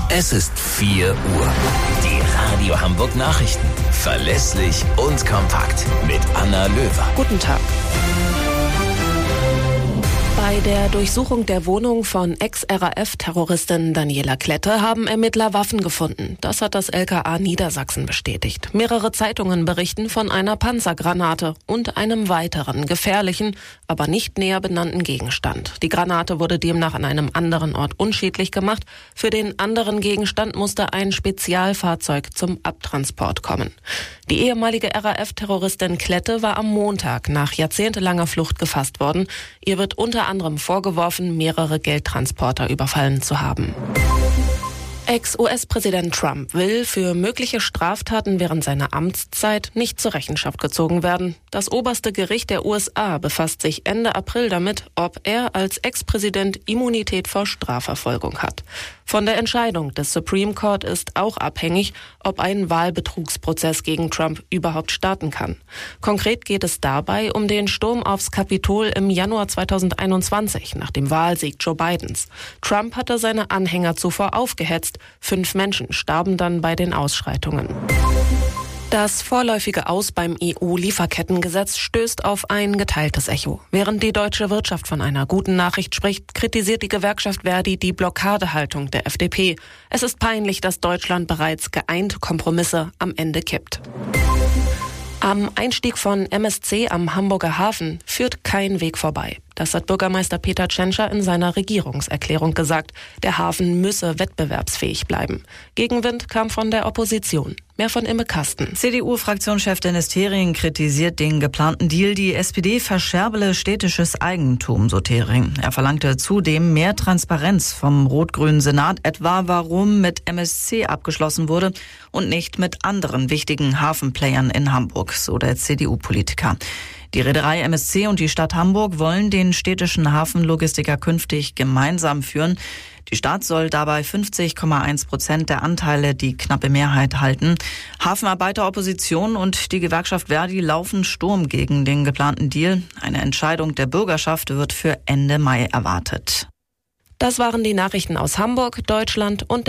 Es ist 4 Uhr. Die Radio Hamburg Nachrichten. Verlässlich und kompakt. Mit Anna Löwer. Guten Tag. Bei der Durchsuchung der Wohnung von Ex-RAF-Terroristin Daniela Klette haben Ermittler Waffen gefunden. Das hat das LKA Niedersachsen bestätigt. Mehrere Zeitungen berichten von einer Panzergranate und einem weiteren gefährlichen, aber nicht näher benannten Gegenstand. Die Granate wurde demnach an einem anderen Ort unschädlich gemacht. Für den anderen Gegenstand musste ein Spezialfahrzeug zum Abtransport kommen. Die ehemalige RAF-Terroristin Klette war am Montag nach jahrzehntelanger Flucht gefasst worden. Ihr wird unter anderem vorgeworfen, mehrere Geldtransporter überfallen zu haben. Ex-US-Präsident Trump will für mögliche Straftaten während seiner Amtszeit nicht zur Rechenschaft gezogen werden. Das oberste Gericht der USA befasst sich Ende April damit, ob er als Ex-Präsident Immunität vor Strafverfolgung hat. Von der Entscheidung des Supreme Court ist auch abhängig, ob ein Wahlbetrugsprozess gegen Trump überhaupt starten kann. Konkret geht es dabei um den Sturm aufs Kapitol im Januar 2021 nach dem Wahlsieg Joe Bidens. Trump hatte seine Anhänger zuvor aufgehetzt. 5 Menschen starben dann bei den Ausschreitungen. Das vorläufige Aus beim EU-Lieferkettengesetz stößt auf ein geteiltes Echo. Während die deutsche Wirtschaft von einer guten Nachricht spricht, kritisiert die Gewerkschaft Verdi die Blockadehaltung der FDP. Es ist peinlich, dass Deutschland bereits geeint Kompromisse am Ende kippt. Am Einstieg von MSC am Hamburger Hafen führt kein Weg vorbei. Das hat Bürgermeister Peter Tschentscher in seiner Regierungserklärung gesagt. Der Hafen müsse wettbewerbsfähig bleiben. Gegenwind kam von der Opposition. Mehr von Imme Kasten. CDU-Fraktionschef Dennis Thering kritisiert den geplanten Deal. Die SPD verscherbele städtisches Eigentum, so Thering. Er verlangte zudem mehr Transparenz vom rot-grünen Senat, etwa warum mit MSC abgeschlossen wurde und nicht mit anderen wichtigen Hafenplayern in Hamburg, so der CDU-Politiker. Die Reederei MSC und die Stadt Hamburg wollen den städtischen Hafenlogistiker künftig gemeinsam führen. Die Stadt soll dabei 50,1% der Anteile, die knappe Mehrheit, halten. Hafenarbeiter, Opposition und die Gewerkschaft Verdi laufen Sturm gegen den geplanten Deal. Eine Entscheidung der Bürgerschaft wird für Ende Mai erwartet. Das waren die Nachrichten aus Hamburg, Deutschland und